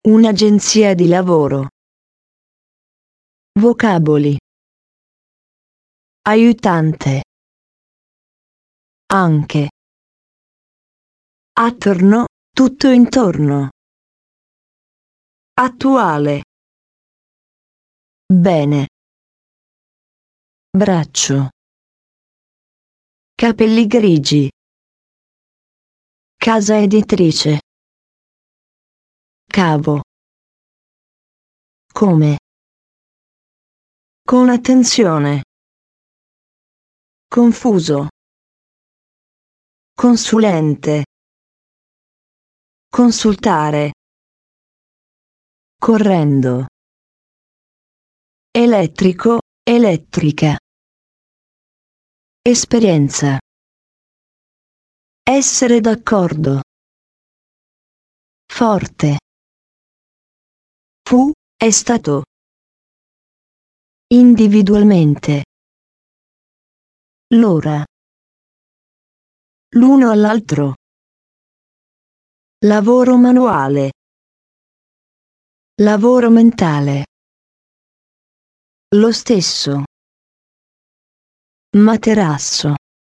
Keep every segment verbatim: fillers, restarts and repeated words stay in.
Un'agenzia di lavoro. Vocaboli. Aiutante. Anche. Attorno, tutto intorno. Attuale. Bene. Braccio. Capelli grigi. Casa editrice. Cavo. Come. Con attenzione. Confuso. Consulente. Consultare. Correndo. Elettrico, elettrica. Esperienza. Essere d'accordo. Forte. Fu, è stato. Individualmente. L'ora. L'uno all'altro. Lavoro manuale. Lavoro mentale. Lo stesso. Materasso.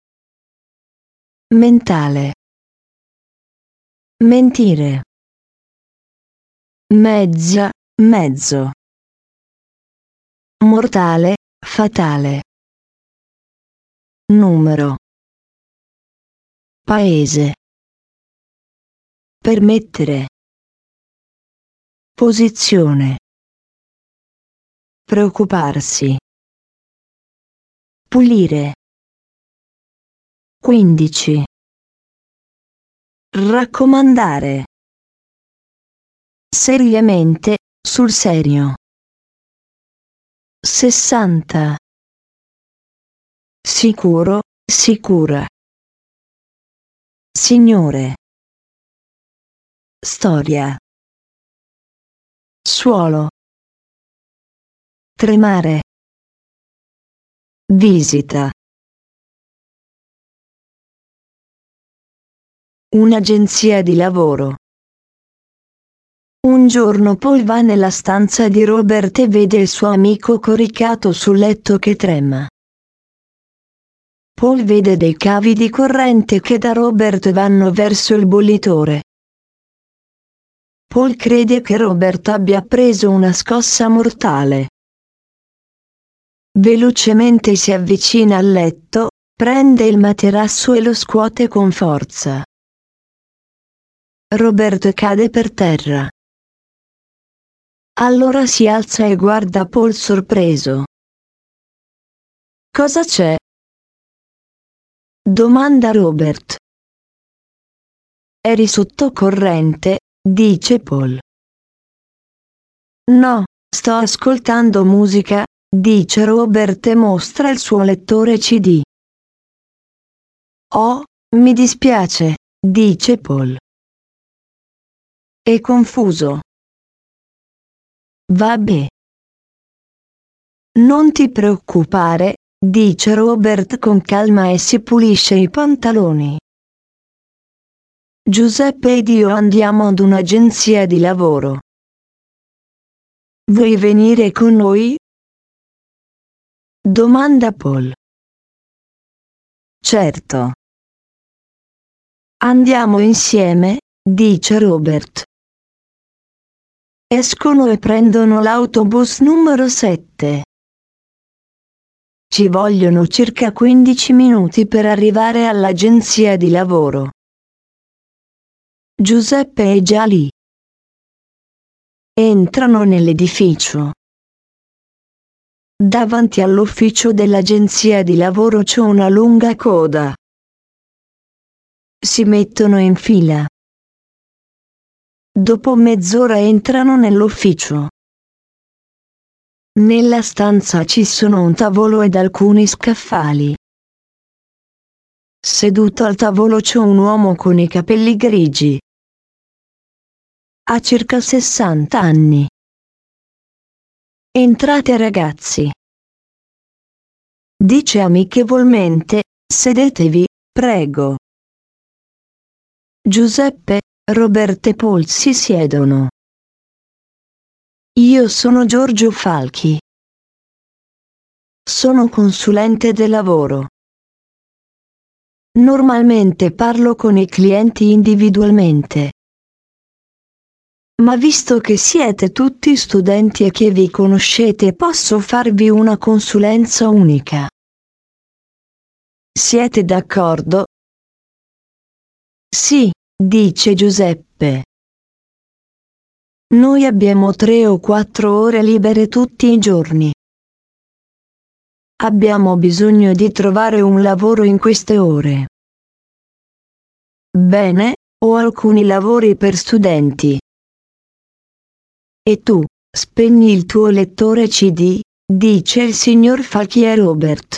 Mentale. Mentire. Mezza, mezzo. Mortale, fatale. Numero. Paese. Permettere. Posizione. Preoccuparsi. Pulire. Quindici. Raccomandare. Seriamente, sul serio. Sessanta. Sicuro, sicura. Signore. Storia. Suolo. Tremare. Visita. Un'agenzia di lavoro. Un giorno Paul va nella stanza di Robert e vede il suo amico coricato sul letto che trema. Paul vede dei cavi di corrente che da Robert vanno verso il bollitore. Paul crede che Robert abbia preso una scossa mortale. Velocemente si avvicina al letto, prende il materasso e lo scuote con forza. Robert cade per terra. Allora si alza e guarda Paul sorpreso. Cosa c'è? Domanda Robert. Eri sotto corrente, dice Paul. No, sto ascoltando musica, dice Robert e mostra il suo lettore C D. Oh, mi dispiace, dice Paul. È confuso. Vabbè. Non ti preoccupare, dice Robert con calma e si pulisce i pantaloni. Giuseppe ed io andiamo ad un'agenzia di lavoro. Vuoi venire con noi? Domanda Paul. Certo. Andiamo insieme, dice Robert. Escono e prendono l'autobus numero sette. Ci vogliono circa quindici minuti per arrivare all'agenzia di lavoro. Giuseppe è già lì. Entrano nell'edificio. Davanti all'ufficio dell'agenzia di lavoro c'è una lunga coda. Si mettono in fila. Dopo mezz'ora entrano nell'ufficio. Nella stanza ci sono un tavolo ed alcuni scaffali. Seduto al tavolo c'è un uomo con i capelli grigi. Ha circa sessanta anni. Entrate ragazzi. Dice amichevolmente, sedetevi, prego. Giuseppe, Robert e Paul si siedono. Io sono Giorgio Falchi. Sono consulente del lavoro. Normalmente parlo con i clienti individualmente. Ma visto che siete tutti studenti e che vi conoscete, posso farvi una consulenza unica. Siete d'accordo? Sì, dice Giuseppe. Noi abbiamo tre o quattro ore libere tutti i giorni. Abbiamo bisogno di trovare un lavoro in queste ore. Bene, ho alcuni lavori per studenti. E tu, spegni il tuo lettore C D, dice il signor Falchi a Robert.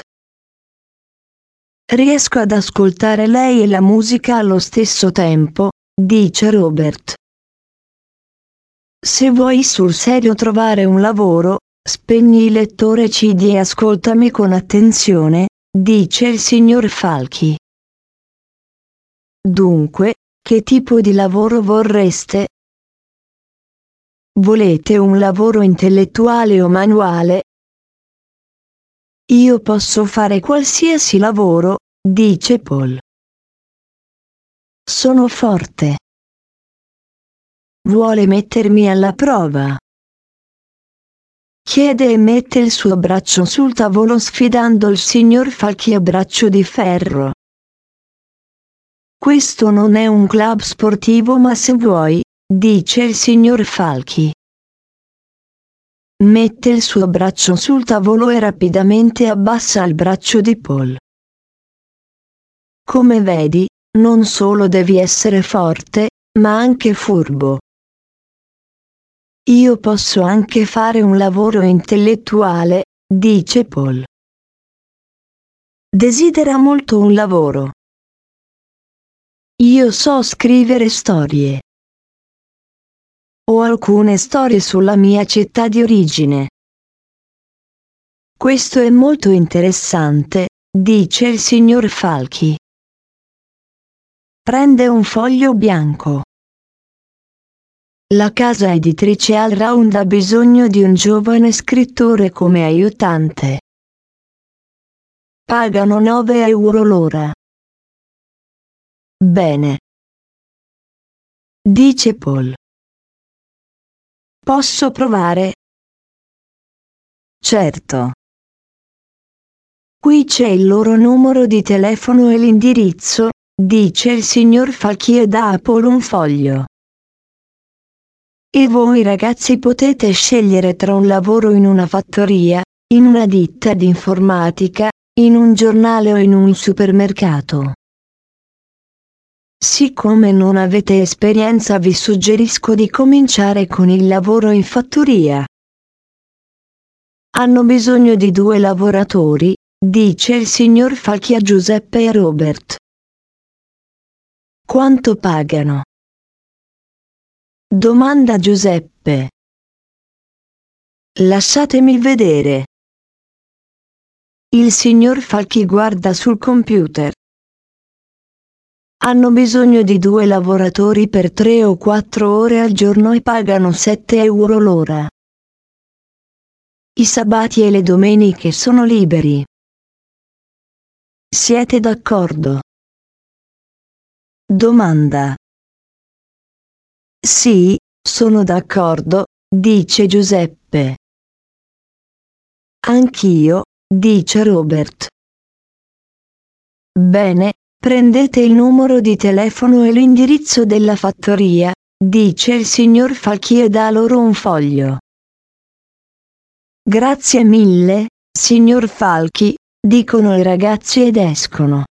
Riesco ad ascoltare lei e la musica allo stesso tempo, dice Robert. Se vuoi sul serio trovare un lavoro, spegni il lettore C D e ascoltami con attenzione, dice il signor Falchi. Dunque, che tipo di lavoro vorreste? Volete un lavoro intellettuale o manuale? Io posso fare qualsiasi lavoro, dice Paul. Sono forte. Vuole mettermi alla prova? Chiede e mette il suo braccio sul tavolo sfidando il signor Falchi a braccio di ferro. Questo non è un club sportivo, ma se vuoi, dice il signor Falchi. Mette il suo braccio sul tavolo e rapidamente abbassa il braccio di Paul. Come vedi, non solo devi essere forte, ma anche furbo. Io posso anche fare un lavoro intellettuale, dice Paul. Desidera molto un lavoro. Io so scrivere storie. Ho alcune storie sulla mia città di origine. Questo è molto interessante, dice il signor Falchi. Prende un foglio bianco. La casa editrice All Round ha bisogno di un giovane scrittore come aiutante. Pagano nove euro l'ora. Bene. Dice Paul. Posso provare? Certo. Qui c'è il loro numero di telefono e l'indirizzo, dice il signor Falchi e dà a Paul un foglio. E voi ragazzi potete scegliere tra un lavoro in una fattoria, in una ditta di informatica, in un giornale o in un supermercato. Siccome non avete esperienza, vi suggerisco di cominciare con il lavoro in fattoria. Hanno bisogno di due lavoratori, dice il signor Falchi a Giuseppe e Robert. Quanto pagano? Domanda Giuseppe. Lasciatemi vedere. Il signor Falchi guarda sul computer. Hanno bisogno di due lavoratori per tre o quattro ore al giorno e pagano sette euro l'ora. I sabati e le domeniche sono liberi. Siete d'accordo? Domanda. Sì, sono d'accordo, dice Giuseppe. Anch'io, dice Robert. Bene, prendete il numero di telefono e l'indirizzo della fattoria, dice il signor Falchi e dà loro un foglio. Grazie mille, signor Falchi, dicono i ragazzi ed escono.